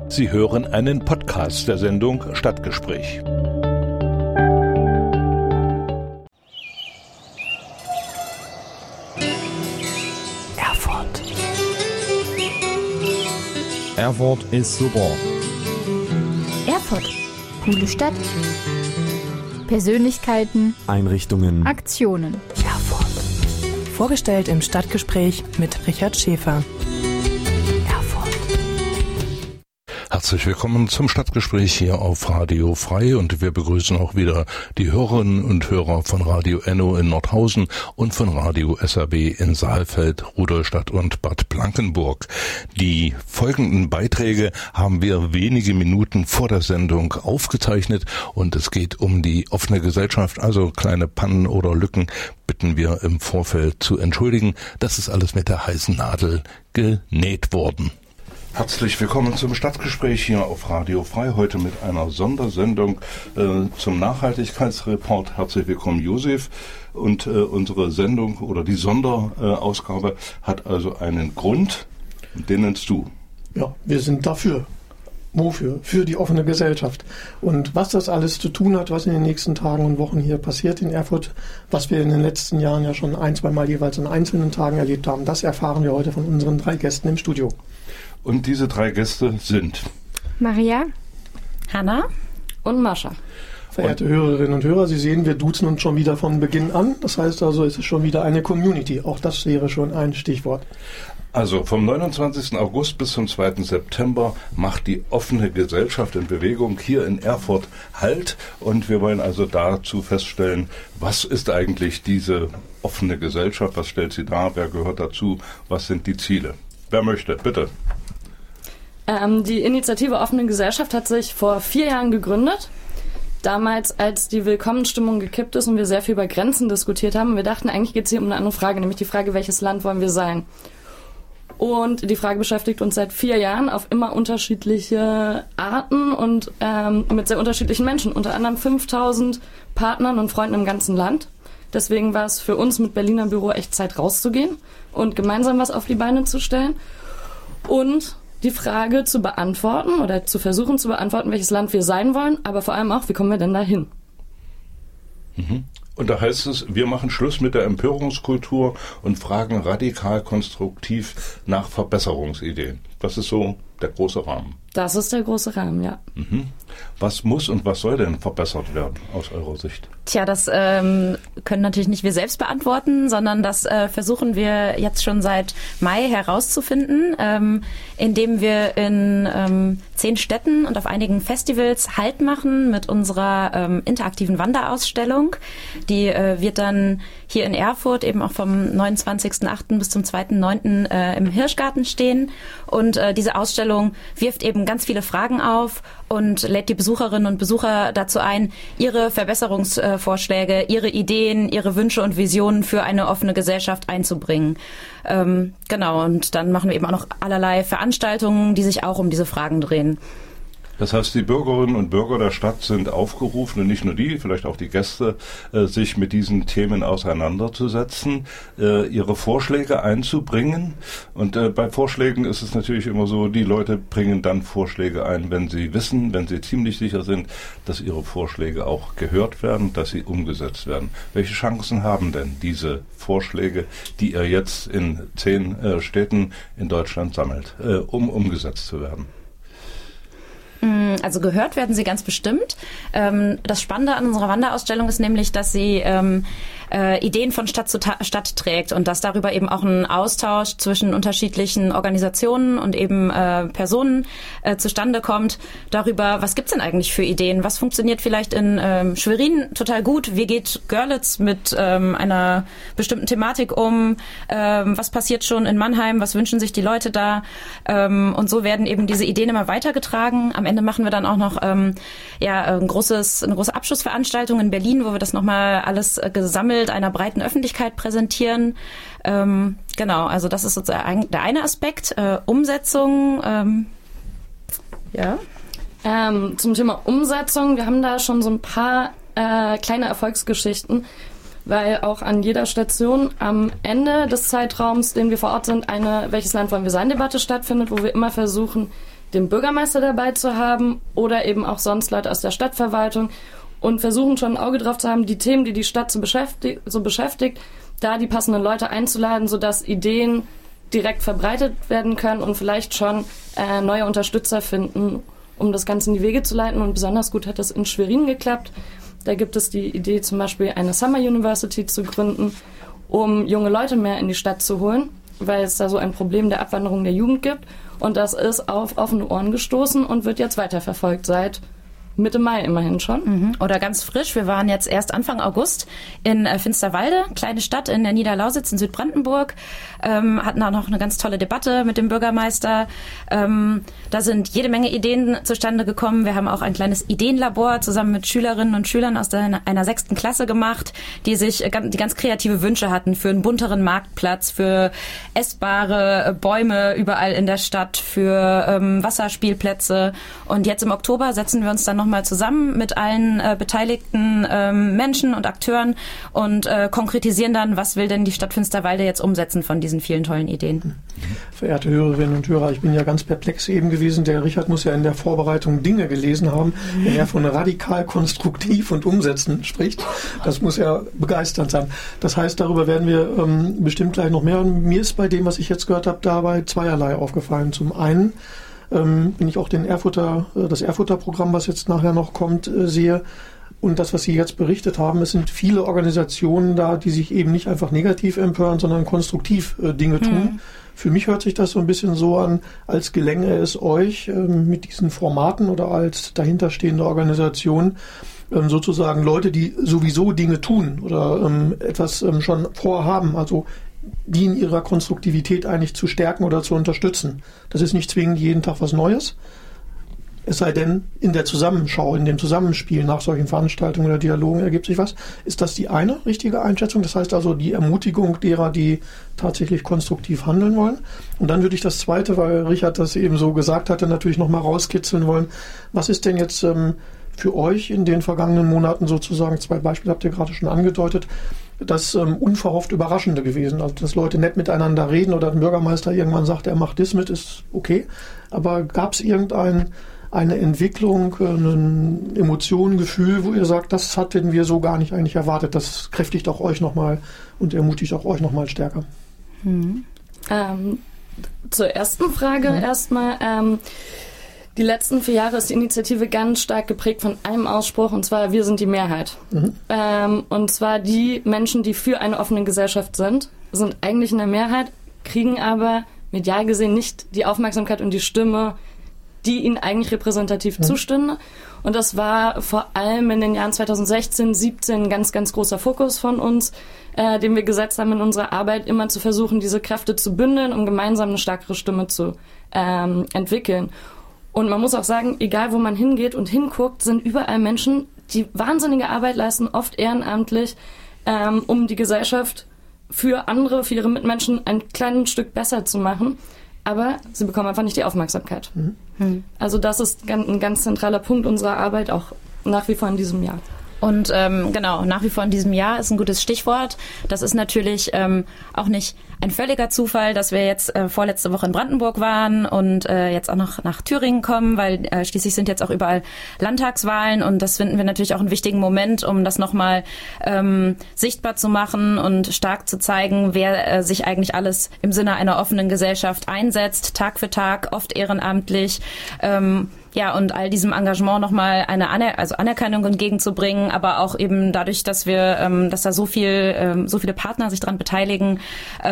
Sie hören einen Podcast der Sendung Stadtgespräch. Erfurt. Erfurt ist super. Erfurt. Coole Stadt. Persönlichkeiten. Einrichtungen. Aktionen. Erfurt. Vorgestellt im Stadtgespräch mit Richard Schäfer. Herzlich willkommen zum Stadtgespräch hier auf Radio Frei und wir begrüßen auch wieder die Hörerinnen und Hörer von Radio Enno in Nordhausen und von Radio SAB in Saalfeld, Rudolstadt und Bad Blankenburg. Die folgenden Beiträge haben wir wenige Minuten vor der Sendung aufgezeichnet und es geht um die offene Gesellschaft, also kleine Pannen oder Lücken bitten wir im Vorfeld zu entschuldigen. Das ist alles mit der heißen Nadel genäht worden. Herzlich willkommen zum Stadtgespräch hier auf Radio Frei, heute mit einer Sondersendung zum Nachhaltigkeitsreport. Herzlich willkommen, Josef. Und unsere Sendung oder die Sonderausgabe hat also einen Grund, den nennst du. Ja, wir sind dafür. Wofür? Für die offene Gesellschaft. Und was das alles zu tun hat, was in den nächsten Tagen und Wochen hier passiert in Erfurt, was wir in den letzten Jahren ja schon 1-2 Mal jeweils an einzelnen Tagen erlebt haben, das erfahren wir heute von unseren 3 Gästen im Studio. Und diese 3 Gäste sind Maria, Hanna und Mascha. Verehrte Hörerinnen und Hörer, Sie sehen, wir duzen uns schon wieder von Beginn an. Das heißt also, es ist schon wieder eine Community. Auch das wäre schon ein Stichwort. Also vom 29. August bis zum 2. September macht die offene Gesellschaft in Bewegung hier in Erfurt Halt. Und wir wollen also dazu feststellen, was ist eigentlich diese offene Gesellschaft, was stellt sie dar, wer gehört dazu, was sind die Ziele. Wer möchte, bitte. Die Initiative Offene Gesellschaft hat sich vor 4 Jahren gegründet. Damals, als die Willkommensstimmung gekippt ist und wir sehr viel über Grenzen diskutiert haben. Wir dachten, eigentlich geht es hier um eine andere Frage, nämlich die Frage, welches Land wollen wir sein? Und die Frage beschäftigt uns seit 4 Jahren auf immer unterschiedliche Arten und mit sehr unterschiedlichen Menschen. Unter anderem 5000 Partnern und Freunden im ganzen Land. Deswegen war es für uns mit Berliner Büro echt Zeit rauszugehen und gemeinsam was auf die Beine zu stellen. Und die Frage zu beantworten oder zu versuchen zu beantworten, welches Land wir sein wollen, aber vor allem auch, wie kommen wir denn dahin? Und da heißt es, wir machen Schluss mit der Empörungskultur und fragen radikal konstruktiv nach Verbesserungsideen. Das ist so der große Rahmen. Das ist der große Rahmen, ja. Was muss und was soll denn verbessert werden aus eurer Sicht? Tja, das können natürlich nicht wir selbst beantworten, sondern das versuchen wir jetzt schon seit Mai herauszufinden, indem wir in 10 Städten und auf einigen Festivals Halt machen mit unserer interaktiven Wanderausstellung. Die wird dann hier in Erfurt eben auch vom 29.08. bis zum 2.09. Im Hirschgarten stehen. Und diese Ausstellung wirft eben ganz viele Fragen auf und lädt die Besucherinnen und Besucher dazu ein, ihre Verbesserungsvorschläge, ihre Ideen, ihre Wünsche und Visionen für eine offene Gesellschaft einzubringen. Genau, und dann machen wir eben auch noch allerlei Veranstaltungen, die sich auch um diese Fragen drehen. Das heißt, die Bürgerinnen und Bürger der Stadt sind aufgerufen, und nicht nur die, vielleicht auch die Gäste, sich mit diesen Themen auseinanderzusetzen, ihre Vorschläge einzubringen. Und bei Vorschlägen ist es natürlich immer so, die Leute bringen dann Vorschläge ein, wenn sie wissen, wenn sie ziemlich sicher sind, dass ihre Vorschläge auch gehört werden, dass sie umgesetzt werden. Welche Chancen haben denn diese Vorschläge, die ihr jetzt in 10 Städten in Deutschland sammelt, um umgesetzt zu werden? Also gehört werden sie ganz bestimmt. Das Spannende an unserer Wanderausstellung ist nämlich, dass sie Ideen von Stadt zu Stadt trägt und dass darüber eben auch ein Austausch zwischen unterschiedlichen Organisationen und eben Personen zustande kommt, darüber, was gibt's denn eigentlich für Ideen, was funktioniert vielleicht in Schwerin total gut, wie geht Görlitz mit einer bestimmten Thematik um, was passiert schon in Mannheim, was wünschen sich die Leute da, und so werden eben diese Ideen immer weitergetragen. Am Ende machen wir dann auch noch eine große Abschlussveranstaltung in Berlin, wo wir das nochmal alles gesammelt einer breiten Öffentlichkeit präsentieren. Genau, also das ist sozusagen der eine Aspekt. Umsetzung, Zum Thema Umsetzung, wir haben da schon so ein paar kleine Erfolgsgeschichten, weil auch an jeder Station am Ende des Zeitraums, den wir vor Ort sind, eine "Welches Land wollen wir sein" Debatte stattfindet, wo wir immer versuchen, den Bürgermeister dabei zu haben oder eben auch sonst Leute aus der Stadtverwaltung und versuchen schon ein Auge drauf zu haben, die Themen, die die Stadt so beschäftigt, da die passenden Leute einzuladen, sodass Ideen direkt verbreitet werden können und vielleicht schon neue Unterstützer finden, um das Ganze in die Wege zu leiten. Und besonders gut hat das in Schwerin geklappt. Da gibt es die Idee, zum Beispiel eine Summer University zu gründen, um junge Leute mehr in die Stadt zu holen, weil es da so ein Problem der Abwanderung der Jugend gibt. Und das ist auf offene Ohren gestoßen und wird jetzt weiterverfolgt seit Mitte Mai immerhin schon. Oder ganz frisch, wir waren jetzt erst Anfang August in Finsterwalde, kleine Stadt in der Niederlausitz in Südbrandenburg, hatten auch noch eine ganz tolle Debatte mit dem Bürgermeister. Da sind jede Menge Ideen zustande gekommen. Wir haben auch ein kleines Ideenlabor zusammen mit Schülerinnen und Schülern aus einer 6. Klasse gemacht, die ganz kreative Wünsche hatten für einen bunteren Marktplatz, für essbare Bäume überall in der Stadt, für Wasserspielplätze. Und jetzt im Oktober setzen wir uns dann nochmal zusammen mit allen beteiligten Menschen und Akteuren und konkretisieren dann, was will denn die Stadt Finsterwalde jetzt umsetzen von diesen vielen tollen Ideen. Verehrte Hörerinnen und Hörer, ich bin ja ganz perplex eben gewesen. Der Richard muss ja in der Vorbereitung Dinge gelesen haben, wenn er von radikal konstruktiv und umsetzen spricht. Das muss ja begeisternd sein. Das heißt, darüber werden wir bestimmt gleich noch mehr. Und mir ist bei dem, was ich jetzt gehört habe, dabei zweierlei aufgefallen. Zum einen, wenn ich auch das Erfurter Programm, was jetzt nachher noch kommt, sehe und das, was Sie jetzt berichtet haben, es sind viele Organisationen da, die sich eben nicht einfach negativ empören, sondern konstruktiv Dinge tun. Für mich hört sich das so ein bisschen so an, als gelänge es euch mit diesen Formaten oder als dahinterstehende Organisation sozusagen Leute, die sowieso Dinge tun oder etwas schon vorhaben, also die in ihrer Konstruktivität eigentlich zu stärken oder zu unterstützen. Das ist nicht zwingend jeden Tag was Neues. Es sei denn, in der Zusammenschau, in dem Zusammenspiel nach solchen Veranstaltungen oder Dialogen ergibt sich was. Ist das die eine richtige Einschätzung? Das heißt also die Ermutigung derer, die tatsächlich konstruktiv handeln wollen. Und dann würde ich das Zweite, weil Richard das eben so gesagt hatte, natürlich nochmal rauskitzeln wollen. Was ist denn jetzt für euch in den vergangenen Monaten sozusagen, 2 Beispiele habt ihr gerade schon angedeutet, das unverhofft Überraschende gewesen. Also, dass Leute nett miteinander reden oder ein Bürgermeister irgendwann sagt, er macht das mit, ist okay. Aber gab es eine Entwicklung, eine Emotion, ein Gefühl, wo ihr sagt, das hatten wir so gar nicht eigentlich erwartet. Das kräftigt auch euch nochmal und ermutigt auch euch nochmal stärker. Zur ersten Frage erstmal. Die letzten 4 Jahre ist die Initiative ganz stark geprägt von einem Ausspruch, und zwar: Wir sind die Mehrheit. Und zwar die Menschen, die für eine offene Gesellschaft sind eigentlich in der Mehrheit, kriegen aber medial gesehen nicht die Aufmerksamkeit und die Stimme, die ihnen eigentlich repräsentativ zustünde. Und das war vor allem in den Jahren 2016, 2017 ein ganz, ganz großer Fokus von uns, den wir gesetzt haben in unserer Arbeit, immer zu versuchen, diese Kräfte zu bündeln, um gemeinsam eine stärkere Stimme zu entwickeln. Und man muss auch sagen, egal wo man hingeht und hinguckt, sind überall Menschen, die wahnsinnige Arbeit leisten, oft ehrenamtlich, um die Gesellschaft für andere, für ihre Mitmenschen ein kleines Stück besser zu machen. Aber sie bekommen einfach nicht die Aufmerksamkeit. Also das ist ein ganz zentraler Punkt unserer Arbeit, auch nach wie vor in diesem Jahr. Und genau, nach wie vor in diesem Jahr ist ein gutes Stichwort. Das ist natürlich auch nicht ein völliger Zufall, dass wir jetzt vorletzte Woche in Brandenburg waren und jetzt auch noch nach Thüringen kommen, weil schließlich sind jetzt auch überall Landtagswahlen, und das finden wir natürlich auch einen wichtigen Moment, um das nochmal sichtbar zu machen und stark zu zeigen, wer sich eigentlich alles im Sinne einer offenen Gesellschaft einsetzt, Tag für Tag, oft ehrenamtlich. Und all diesem Engagement nochmal eine Anerkennung entgegenzubringen, aber auch eben dadurch, dass da so viele Partner sich dran beteiligen,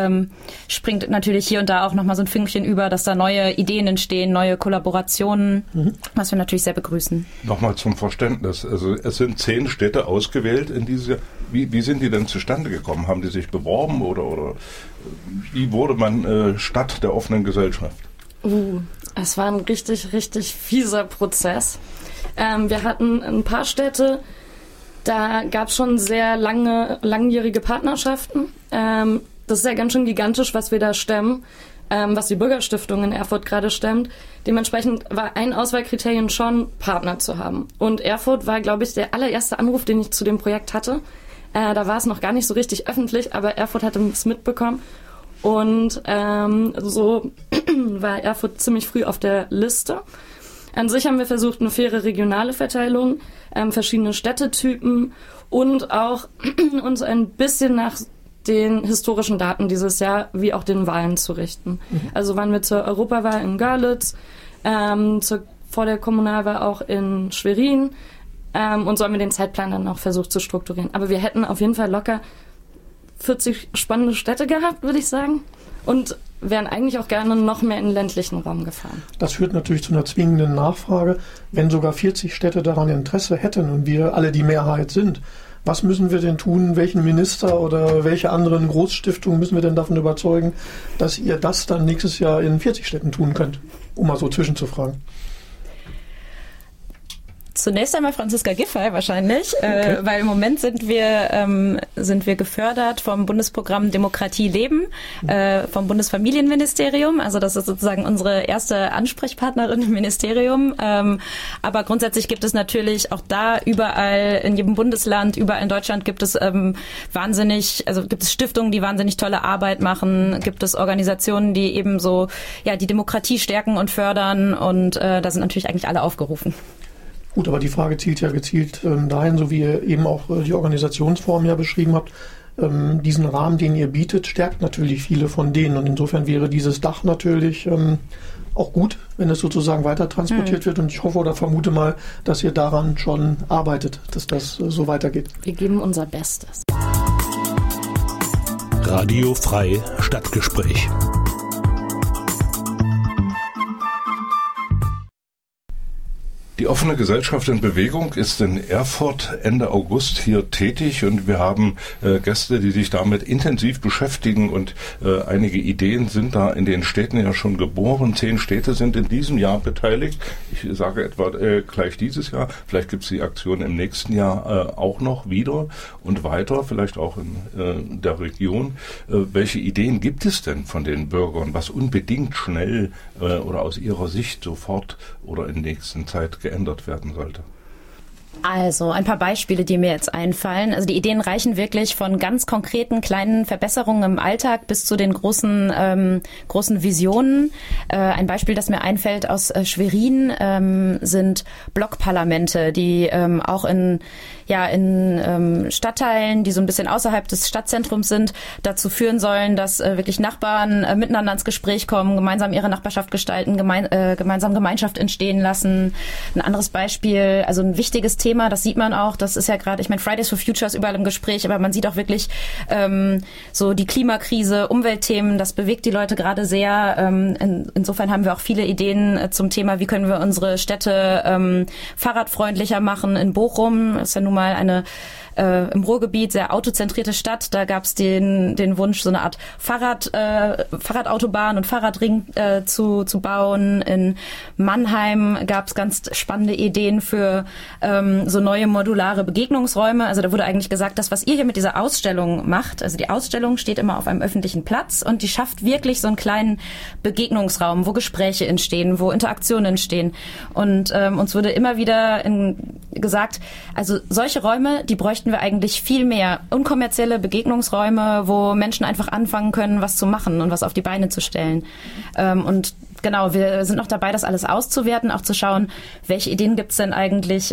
springt natürlich hier und da auch nochmal so ein Fünkchen über, dass da neue Ideen entstehen, neue Kollaborationen, was wir natürlich sehr begrüßen. Nochmal zum Verständnis. Also es sind 10 Städte ausgewählt in diese. Wie sind die denn zustande gekommen? Haben die sich beworben oder wie wurde man Stadt der offenen Gesellschaft? Es war ein richtig, richtig fieser Prozess. Wir hatten ein paar Städte, da gab es schon sehr langjährige Partnerschaften. Das ist ja ganz schön gigantisch, was wir da stemmen, was die Bürgerstiftung in Erfurt gerade stemmt. Dementsprechend war ein Auswahlkriterium schon, Partner zu haben. Und Erfurt war, glaube ich, der allererste Anruf, den ich zu dem Projekt hatte. Da war es noch gar nicht so richtig öffentlich, aber Erfurt hatte es mitbekommen. Und so war Erfurt ziemlich früh auf der Liste. An sich haben wir versucht, eine faire regionale Verteilung, verschiedene Städtetypen und auch uns ein bisschen nach den historischen Daten dieses Jahr wie auch den Wahlen zu richten. Also waren wir zur Europawahl in Görlitz, vor der Kommunalwahl auch in Schwerin und so haben wir den Zeitplan dann auch versucht zu strukturieren. Aber wir hätten auf jeden Fall locker 40 spannende Städte gehabt, würde ich sagen. Und wären eigentlich auch gerne noch mehr in den ländlichen Raum gefahren. Das führt natürlich zu einer zwingenden Nachfrage. Wenn sogar 40 Städte daran Interesse hätten und wir alle die Mehrheit sind, was müssen wir denn tun? Welchen Minister oder welche anderen Großstiftungen müssen wir denn davon überzeugen, dass ihr das dann nächstes Jahr in 40 Städten tun könnt? Um mal so zwischenzufragen. Zunächst einmal Franziska Giffey wahrscheinlich, Okay. Weil im Moment sind wir gefördert vom Bundesprogramm Demokratie leben, vom Bundesfamilienministerium. Also das ist sozusagen unsere erste Ansprechpartnerin im Ministerium. Aber grundsätzlich gibt es natürlich auch da überall in jedem Bundesland, überall in Deutschland gibt es gibt es Stiftungen, die wahnsinnig tolle Arbeit machen, gibt es Organisationen, die eben so die Demokratie stärken und fördern und da sind natürlich eigentlich alle aufgerufen. Gut, aber die Frage zielt ja gezielt dahin, so wie ihr eben auch die Organisationsform ja beschrieben habt. Diesen Rahmen, den ihr bietet, stärkt natürlich viele von denen. Und insofern wäre dieses Dach natürlich auch gut, wenn es sozusagen weiter transportiert wird. Und ich hoffe oder vermute mal, dass ihr daran schon arbeitet, dass das so weitergeht. Wir geben unser Bestes. Radio Frei Stadtgespräch. Die offene Gesellschaft in Bewegung ist in Erfurt Ende August hier tätig und wir haben Gäste, die sich damit intensiv beschäftigen und einige Ideen sind da in den Städten ja schon geboren. 10 Städte sind in diesem Jahr beteiligt. Ich sage etwa gleich dieses Jahr. Vielleicht gibt es die Aktion im nächsten Jahr auch noch wieder und weiter, vielleicht auch in der Region. Welche Ideen gibt es denn von den Bürgern, was unbedingt schnell oder aus ihrer Sicht sofort oder in der nächsten Zeit geändert werden sollte? Also ein paar Beispiele, die mir jetzt einfallen. Also die Ideen reichen wirklich von ganz konkreten kleinen Verbesserungen im Alltag bis zu den großen Visionen. Ein Beispiel, das mir einfällt aus Schwerin, sind Blockparlamente, die auch in Stadtteilen, die so ein bisschen außerhalb des Stadtzentrums sind, dazu führen sollen, dass wirklich Nachbarn miteinander ins Gespräch kommen, gemeinsam ihre Nachbarschaft gestalten, gemeinsam Gemeinschaft entstehen lassen. Ein anderes Beispiel, also ein wichtiges Thema, das sieht man auch, das ist ja gerade, ich meine, Fridays for Future ist überall im Gespräch, aber man sieht auch wirklich so die Klimakrise, Umweltthemen, das bewegt die Leute gerade sehr. Insofern haben wir auch viele Ideen zum Thema, wie können wir unsere Städte fahrradfreundlicher machen. In Bochum ist ja nun mal eine im Ruhrgebiet sehr autozentrierte Stadt. Da gab es den Wunsch, so eine Art Fahrradautobahn und Fahrradring zu bauen. In Mannheim gab es ganz spannende Ideen für so neue modulare Begegnungsräume. Also da wurde eigentlich gesagt, das, was ihr hier mit dieser Ausstellung macht, also die Ausstellung steht immer auf einem öffentlichen Platz und die schafft wirklich so einen kleinen Begegnungsraum, wo Gespräche entstehen, wo Interaktionen entstehen. Und uns wurde immer wieder gesagt, also solche Räume, die bräuchten wir eigentlich viel mehr. Unkommerzielle Begegnungsräume, wo Menschen einfach anfangen können, was zu machen und was auf die Beine zu stellen. Und genau, wir sind noch dabei, das alles auszuwerten, auch zu schauen, welche Ideen gibt es denn eigentlich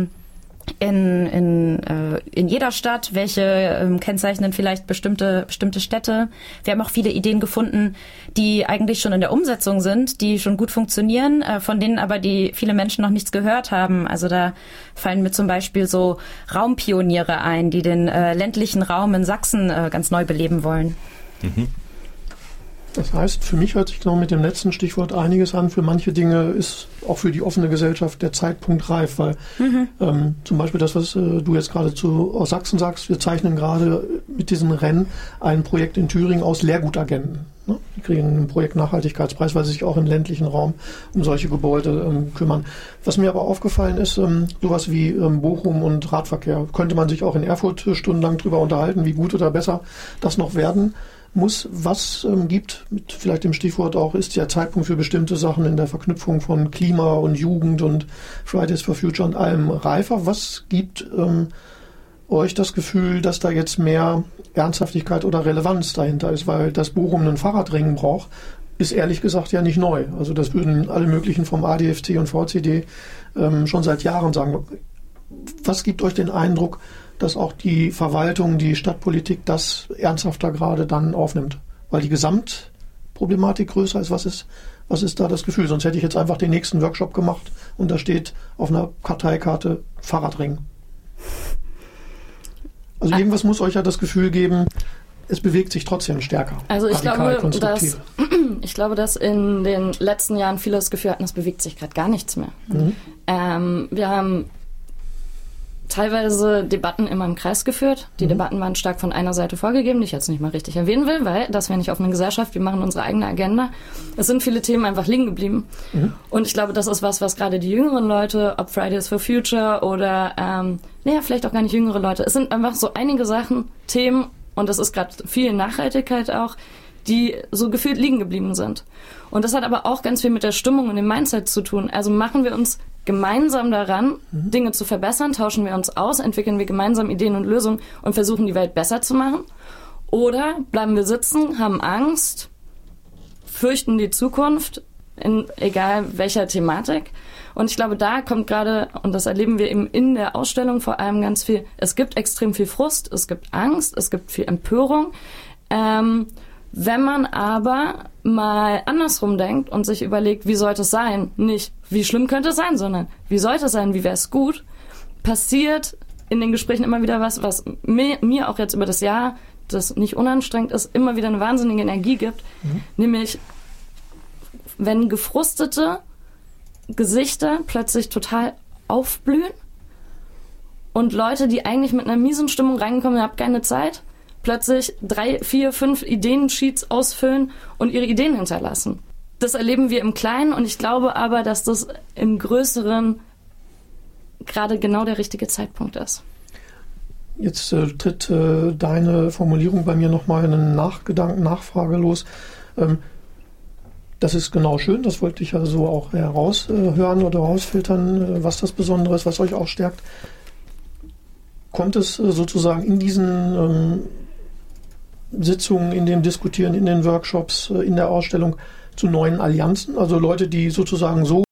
in jeder Stadt, welche kennzeichnen vielleicht bestimmte Städte. Wir haben auch viele Ideen gefunden, die eigentlich schon in der Umsetzung sind, die schon gut funktionieren, von denen aber die viele Menschen noch nichts gehört haben. Also da fallen mir zum Beispiel so Raumpioniere ein, die den ländlichen Raum in Sachsen ganz neu beleben wollen. Mhm. Das heißt, für mich hört sich genau mit dem letzten Stichwort einiges an. Für manche Dinge ist auch für die offene Gesellschaft der Zeitpunkt reif, weil zum Beispiel das, was du jetzt gerade aus Sachsen sagst, wir zeichnen gerade mit diesen Rennen ein Projekt in Thüringen aus Lehrgutagenten. Ne? Die kriegen einen Projekt-Nachhaltigkeitspreis, weil sie sich auch im ländlichen Raum um solche Gebäude kümmern. Was mir aber aufgefallen ist, sowas wie Bochum und Radverkehr, könnte man sich auch in Erfurt stundenlang drüber unterhalten, wie gut oder besser das noch werden muss. Was gibt, mit vielleicht dem Stichwort auch, ist der Zeitpunkt für bestimmte Sachen in der Verknüpfung von Klima und Jugend und Fridays for Future und allem reifer. Was gibt euch das Gefühl, dass da jetzt mehr Ernsthaftigkeit oder Relevanz dahinter ist, weil das Bochum einen Fahrradring braucht, ist ehrlich gesagt ja nicht neu. Also das würden alle möglichen vom ADFC und VCD schon seit Jahren sagen. Was gibt euch den Eindruck, dass auch die Verwaltung, die Stadtpolitik das ernsthafter gerade dann aufnimmt? Weil die Gesamtproblematik größer ist. Was ist da das Gefühl? Sonst hätte ich jetzt einfach den nächsten Workshop gemacht und da steht auf einer Karteikarte Fahrradring. Also irgendwas muss euch ja das Gefühl geben, es bewegt sich trotzdem stärker. Also ich glaube, dass in den letzten Jahren viele das Gefühl hatten, es bewegt sich gerade gar nichts mehr. Wir haben teilweise Debatten immer im Kreis geführt. Die Debatten waren stark von einer Seite vorgegeben, die ich jetzt nicht mal richtig erwähnen will, weil das wäre nicht offene Gesellschaft, wir machen unsere eigene Agenda. Es sind viele Themen einfach liegen geblieben. Und ich glaube, das ist was gerade die jüngeren Leute, ob Fridays for Future oder vielleicht auch gar nicht jüngere Leute, es sind einfach so einige Sachen, Themen, und das ist gerade viel Nachhaltigkeit auch, die so gefühlt liegen geblieben sind. Und das hat aber auch ganz viel mit der Stimmung und dem Mindset zu tun. Also machen wir uns gemeinsam daran, Dinge zu verbessern, tauschen wir uns aus, entwickeln wir gemeinsam Ideen und Lösungen und versuchen, die Welt besser zu machen. Oder bleiben wir sitzen, haben Angst, fürchten die Zukunft, in egal welcher Thematik. Und ich glaube, da kommt gerade, und das erleben wir eben in der Ausstellung vor allem ganz viel, es gibt extrem viel Frust, es gibt Angst, es gibt viel Empörung. Wenn man aber mal andersrum denkt und sich überlegt, wie sollte es sein, nicht wie schlimm könnte es sein, sondern wie sollte es sein, wie wäre es gut, passiert in den Gesprächen immer wieder was mir auch jetzt über das Jahr, das nicht unanstrengend ist, immer wieder eine wahnsinnige Energie gibt, nämlich wenn gefrustete Gesichter plötzlich total aufblühen und Leute, die eigentlich mit einer miesen Stimmung reinkommen, ihr habt keine Zeit, plötzlich 3, 4, 5 Ideensheets ausfüllen und ihre Ideen hinterlassen. Das erleben wir im Kleinen und ich glaube aber, dass das im Größeren gerade genau der richtige Zeitpunkt ist. Jetzt tritt deine Formulierung bei mir nochmal einen Nachfrage los. Das ist genau schön, das wollte ich ja so auch heraushören oder rausfiltern, was das Besondere ist, was euch auch stärkt. Kommt es sozusagen in diesen Sitzungen, in dem Diskutieren, in den Workshops, in der Ausstellung zu neuen Allianzen? Also Leute, die sozusagen so